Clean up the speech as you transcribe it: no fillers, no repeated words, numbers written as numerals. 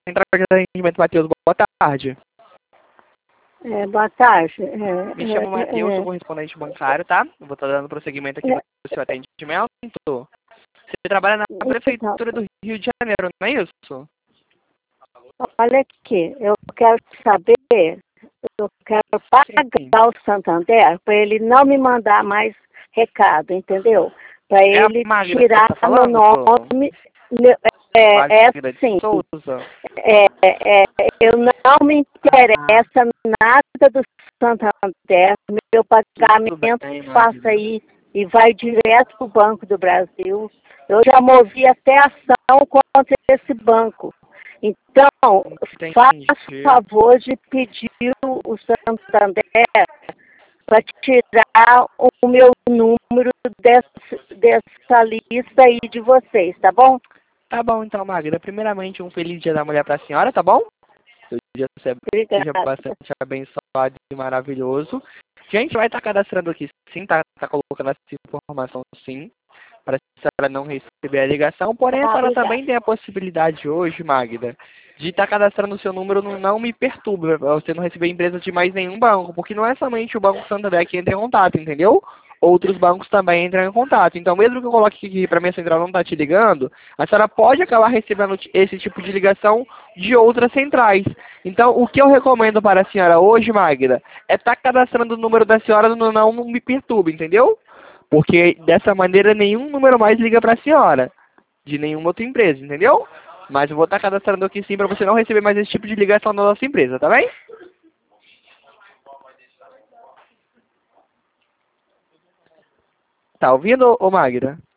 Central de Atendimento, Matheus. Boa tarde. Boa tarde. Me chamo Matheus, sou correspondente bancário, tá? Vou estar dando prosseguimento aqui para o seu atendimento. Você trabalha na Prefeitura do Rio de Janeiro, não é isso? Olha aqui, eu quero saber, eu quero pagar o Santander para ele não me mandar mais recado, entendeu? Para ele tirar meu nome. Sim. Eu não me interessa nada do Santander, meu pagamento passa aí e vai direto para o Banco do Brasil. Eu já movi até ação contra esse banco. Então, faça o favor de pedir o Santander para tirar o meu número dessa lista aí de vocês, tá bom? Tá bom, então, Magda. Primeiramente, um feliz Dia da Mulher para a senhora, tá bom? Seu dia seja bastante abençoado e maravilhoso. A gente vai estar cadastrando aqui, sim, tá colocando essa informação, sim, para a senhora não receber a ligação. Porém, a senhora também tem a possibilidade hoje, Magda, de estar cadastrando o seu número no Não Me Perturbe, para você não receber empresa de mais nenhum banco, porque não é somente o Banco Santander que entra em contato, entendeu? Outros bancos também entram em contato. Então, mesmo que eu coloque aqui para minha central não tá te ligando, a senhora pode acabar recebendo esse tipo de ligação de outras centrais. Então, o que eu recomendo para a senhora hoje, Magda, é estar cadastrando o número da senhora no Não Me Perturbe, entendeu? Porque dessa maneira nenhum número mais liga para a senhora, de nenhuma outra empresa, entendeu? Mas eu vou estar cadastrando aqui sim para você não receber mais esse tipo de ligação da nossa empresa, tá bem? Tá ouvindo, ô Magda?